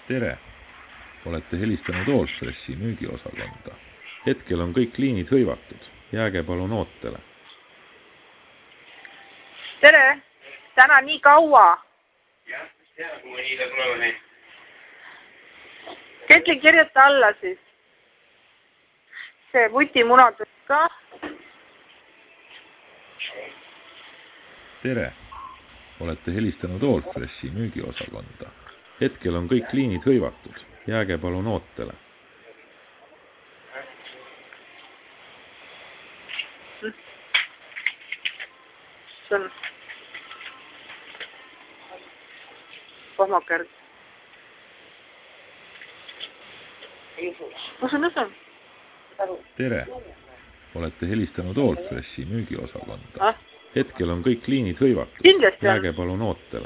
Tere! Olete helistanud Allfressi müügiosakonda. Hetkel on kõik liinid hõivatud. Jääge palun ootele. Tere! Täna nii kaua. Jah, kui ma hiile tulema siin. Ketli kirjuta alla siis. See vutimunadus ka. Tere! Olete helistanud Allfressi müügiosakonda. Hetkel on kõik liinid hõivatud. Jääge palun ootele. See on kohmakärg. Kus on? Tere! Olete helistanud Allfressi müügiosakonda. Hetkel on kõik liinid hõivatud. Kindlasti on. Jääge palun ootele.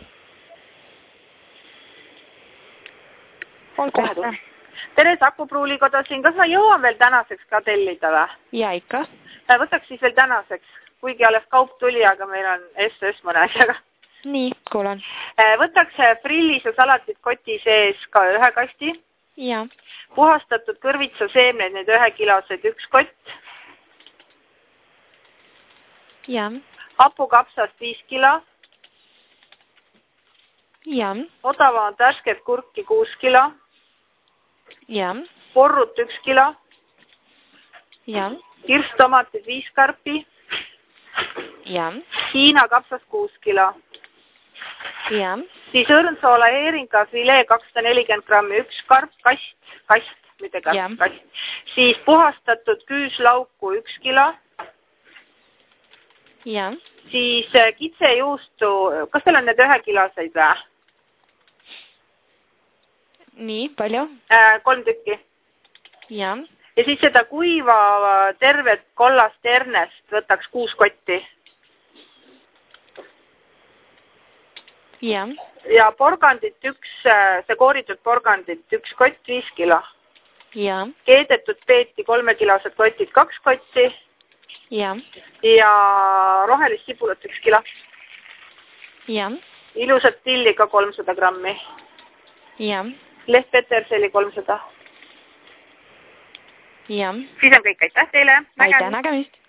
Tere, Saku Pruulikoda siin. Kas ma jõuan veel tänaseks ka tellida või? Ja ikka. Võtaks siis veel tänaseks, kuigi alles kaup tuli, aga meil on SS mõne asjaga. Nii, kuulan. Võtaks frillis ja salatit koti sees ka 1 kasti. Ja. Puhastatud kõrvitsa seemneid, need 1 kilosed 1 kott. Ja. Hapukapsast 5 kilo. Ja. Odavamat värsket kurki 6 kilo. Ja. Porrut 1 kilo. Ja. Kirstomatid 5 karpi. Ja. Hiina kapsas 6 kilo. Ja. Siis õrnsoola heeringa filee 240 grammi 1 karp, kast, mitte karp, Ja. kast. Siis puhastatud küüslauku 1 kilo. Ja. Siis kitsejuustu, kas teil on need 1 kiloseid või? Nii, palju? 3 tükki. Ja. Ja siis seda kuiva tervet kollast hernest võtaks 6 kotti. Ja. Ja porgandit see kooritud porgandit 1 kott 5 kilo. Ja. Keedetud peeti 3 kilosed kotid 2 kotti. Ja. Ja rohelist sibulat 1 kilo. Ja. Ilusat tilli ka 300 grammi. Ja. Lehtpeterseli 300. Ja. Siis on kõik, aitäh teile. Aitäh nägemist.